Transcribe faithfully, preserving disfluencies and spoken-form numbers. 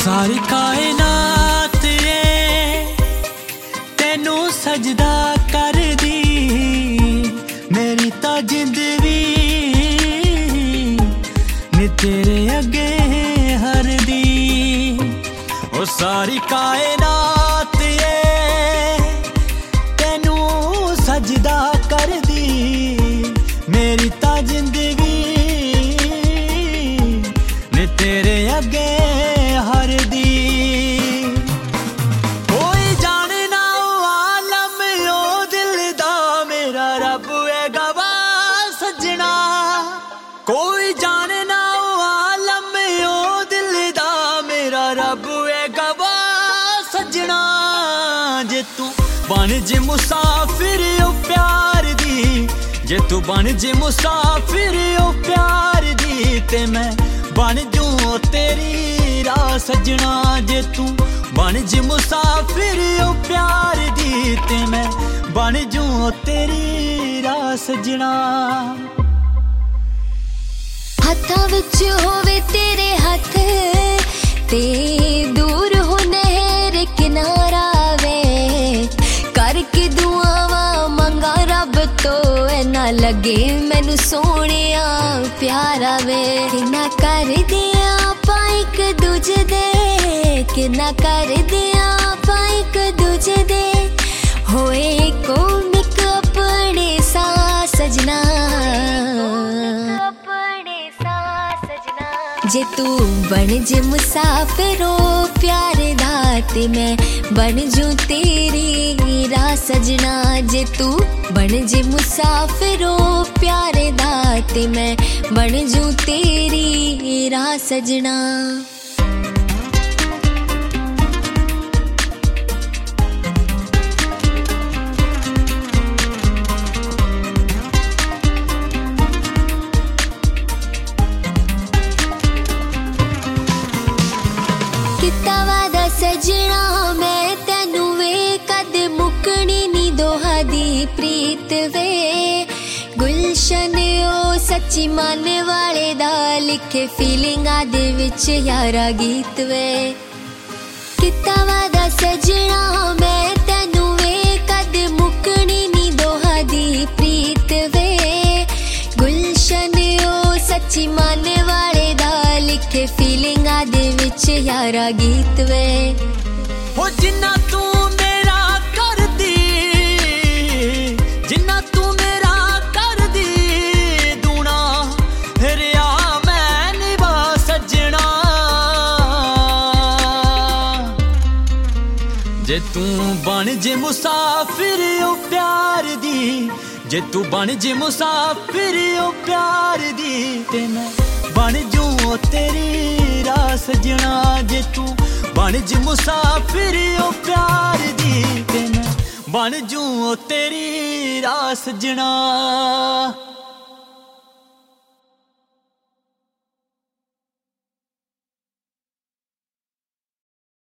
सारी कायनात तेनू सजदा कर दी, मेरी ता जिंदगी नी तेरे अगे हर दी। ओ सारी कायनात तेनू सजदा कर दी, मेरी ता जिंदगी नी तेरे अगे हर दी। कोई जाने ना आलम ओ दिल दा, मेरा रब है गवाह सजना। कोई जाने ना आलम ओ दिल दा, मेरा रब है गवाह सजना। जे तू बन जे मुसाफिर ओ प्यार दी, जे तू बन जे मुसाफिर ओ प्यार दी, ते मैं बन जूं तेरी राह सजना। जे तू बन जे मुसाफिर ओ प्यार दी, ते मैं बन जूं तेरी राह सजना। हत्थां विच होवे तेरे हत्थ ते दूर हो नहर किनारा वे, करके दुआवां मंगा रब तो ना लगे मैनू सोहणिया प्यारा वे। किन्ना कर दिया आपां इक दूजे दे, किन्ना कर दिया आपां इक दूजे दे, होए कोमिक अपने सा सजना। जे तू बन जे मुसाफिर ओ प्यार दा, ते मैं बन जूं तेरी राह सजना। जे तू बन जे मुसाफिर ओ प्यार दा, ते मैं बन जूं तेरी राह सजना। किता वादा सजना मैं तेनू वे, कद मुकनी नी दोहा दी प्रीत वे। गुलशन ओ सच्ची मन वाले दा, लिखे फीलिंगां दे विच यारा गीत वे। किता वादा सजना मैं तेनू वे, कद मुकनी नी दोहा दी प्रीत वे। गुलशन ओ सच्ची मन वाले दा, लिखे फीलिंगां दे विच यारा गीत वे। हो जिन्ना तू मेरा कर दी, जिन्ना तू मेरा कर दी, दूना रिया मैं निभा सजना। जे तू बन जे मुसाफिर ओ प्यार दी, जे तू बन जे मुसाफिर ओ प्यार दी, ते मैं बन जूं तेरी राह सजना। जे तू बन जे मुसाफिर ओ प्यार दी, ते मैं बन जूं तेरी राह सजना।